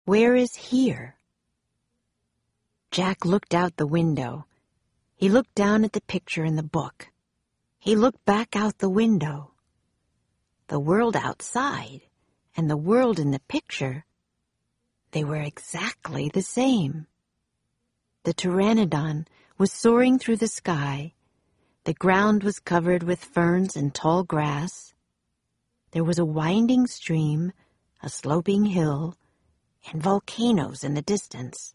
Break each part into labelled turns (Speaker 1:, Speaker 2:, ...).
Speaker 1: Where is here? Jack looked out the window. He looked down at the picture in the book. He looked back out the window. The world outside and the world in the picture, they were exactly the same. The pteranodon was soaring through the sky. The ground was covered with ferns and tall grass. There was a winding stream, a sloping hill, and volcanoes in the distance.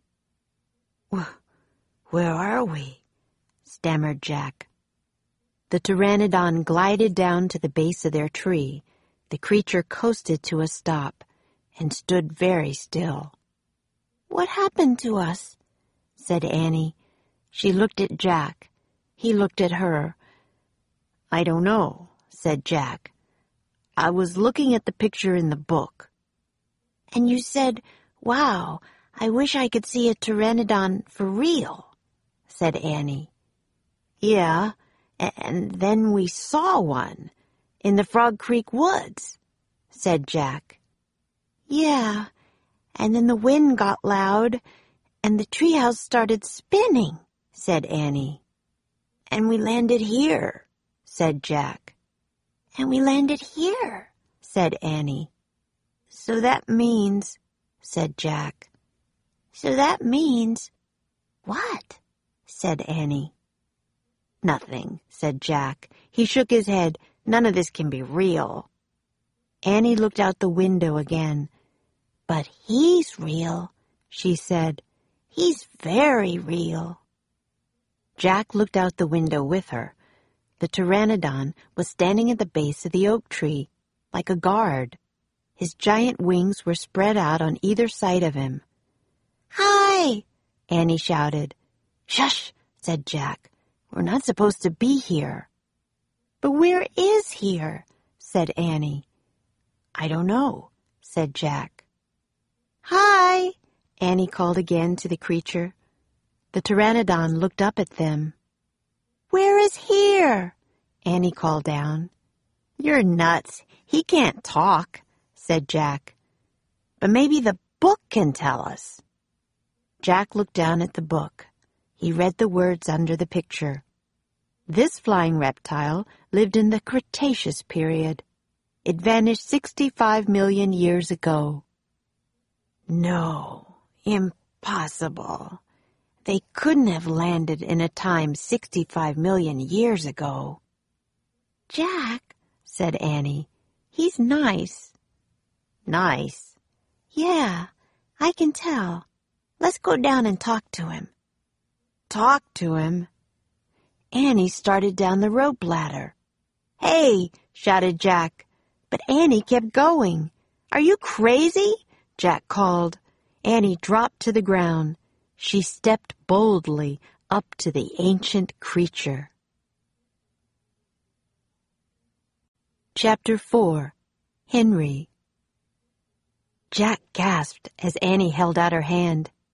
Speaker 1: "Where are we?" stammered Jack. The pteranodon glided down to the base of their tree. The creature coasted to a stop and stood very still. "What happened to us?" said Annie. She looked at Jack. He looked at her. "I don't know," said Jack. "I was looking at the picture in the book." "And you said, 'Wow, I wish I could see a pteranodon for real,'" said Annie. "Yeah, and then we saw one in the Frog Creek woods," said Jack. "Yeah, and then the wind got loud and the treehouse started spinning," said Annie. "And we landed here," said Jack. "And we landed here," said Annie. "So that means," said Jack. "So that means—" "What?" said Annie. "Nothing," said Jack. He shook his head. "None of this can be real." Annie looked out the window again. "But he's real," she said. "He's very real." Jack looked out the window with her. The pteranodon was standing at the base of the oak tree, like a guard. His giant wings were spread out on either side of him. "Hi!" Annie shouted. "Shush!" said Jack. "We're not supposed to be here." "But where is here?" said Annie. "I don't know," said Jack. "Hi!" Annie called again to the creature. The pteranodon looked up at them. "Where is here?" Annie called down. "You're nuts. He can't talk," said Jack. "But maybe the book can tell us." Jack looked down at the book. He read the words under the picture. This flying reptile lived in the Cretaceous period. It vanished 65 million years ago. No, impossible. They couldn't have landed in a time 65 million years ago. "Jack," said Annie, "he's nice." "Nice?" "Yeah, I can tell. Let's go down and talk to him." "Talk to him?" Annie started down the rope ladder. "Hey!" shouted Jack. But Annie kept going. "Are you crazy?" Jack called. Annie dropped to the ground. She stepped boldly up to the ancient creature. Chapter 4. Henry. Jack gasped as Annie held out her hand.